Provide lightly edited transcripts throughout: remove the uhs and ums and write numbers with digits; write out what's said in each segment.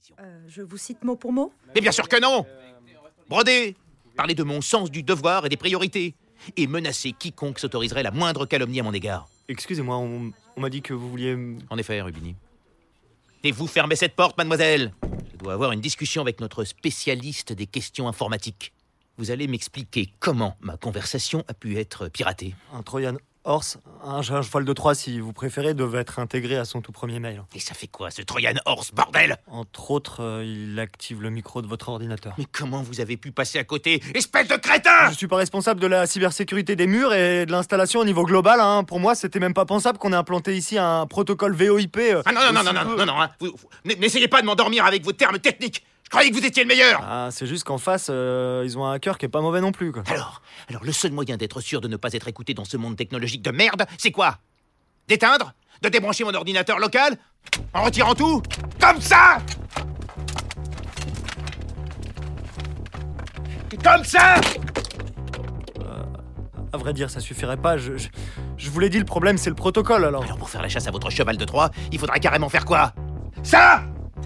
Je vous cite mot pour mot? Mais bien sûr que non! Broder, parler de mon sens du devoir et des priorités, et menacer quiconque s'autoriserait la moindre calomnie à mon égard. Excusez-moi, on m'a dit que vous vouliez... En effet, Rubini. Et vous fermez cette porte, mademoiselle. Je dois avoir une discussion avec notre spécialiste des questions informatiques. Vous allez m'expliquer comment ma conversation a pu être piratée. Un Trojan Horse, un cheval de Troie si vous préférez, devait être intégré à son tout premier mail. Et ça fait quoi, ce Trojan Horse, bordel? Entre autres, il active le micro de votre ordinateur. Mais comment vous avez pu passer à côté, espèce de crétin? Je suis pas responsable de la cybersécurité des murs et de l'installation au niveau global. Pour moi, c'était même pas pensable qu'on ait implanté ici un protocole VoIP. Ah non, hein. N'essayez pas de m'endormir avec vos termes techniques. Je croyais que vous étiez le meilleur. Ah, c'est juste qu'en face, ils ont un hacker qui est pas mauvais non plus, quoi. Alors, le seul moyen d'être sûr de ne pas être écouté dans ce monde technologique de merde, c'est quoi? D'éteindre? De débrancher mon ordinateur local? En retirant tout? Comme ça? Comme ça? À vrai dire, ça suffirait pas. Je vous l'ai dit, le problème, c'est le protocole, alors. Alors pour faire la chasse à votre cheval de Troie, il faudra carrément faire quoi? Ça?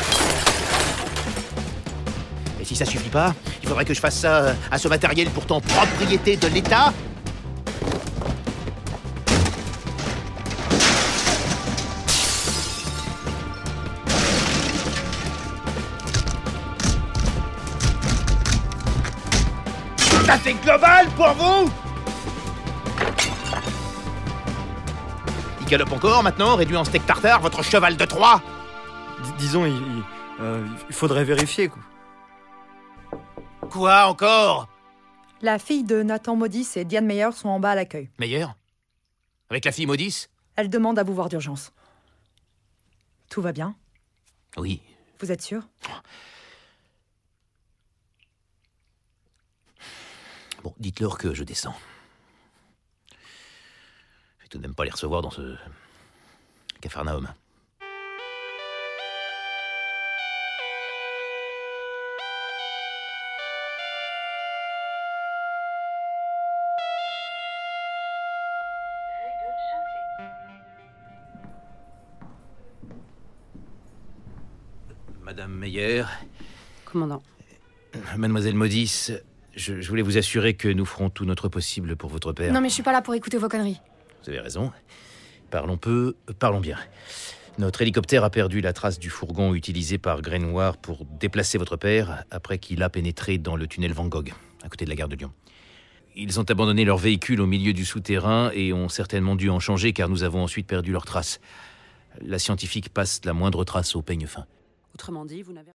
Et si ça suffit pas, il faudrait que je fasse ça à ce matériel pourtant propriété de l'État? Ça c'est global pour vous? Il galope encore maintenant, réduit en steak tartare, votre cheval de Troie? Disons, il faudrait vérifier, quoi. Quoi encore? La fille de Nathan Maudis et Diane Meyer sont en bas à l'accueil. Meilleur? Avec la fille Maudis? Elle demande à vous voir d'urgence. Tout va bien? Oui. Vous êtes sûr? Bon, dites-leur que je descends. Je vais tout de même pas les recevoir dans ce capharnaüm. Madame Meyer. Commandant. Mademoiselle Maudis, je voulais vous assurer que nous ferons tout notre possible pour votre père. Non mais je suis pas là pour écouter vos conneries. Vous avez raison. Parlons peu, parlons bien. Notre hélicoptère a perdu la trace du fourgon utilisé par Grenoir pour déplacer votre père après qu'il a pénétré dans le tunnel Van Gogh, à côté de la gare de Lyon. Ils ont abandonné leur véhicule au milieu du souterrain et ont certainement dû en changer car nous avons ensuite perdu leurs traces. La scientifique passe la moindre trace au peigne fin. Autrement dit, vous n'avez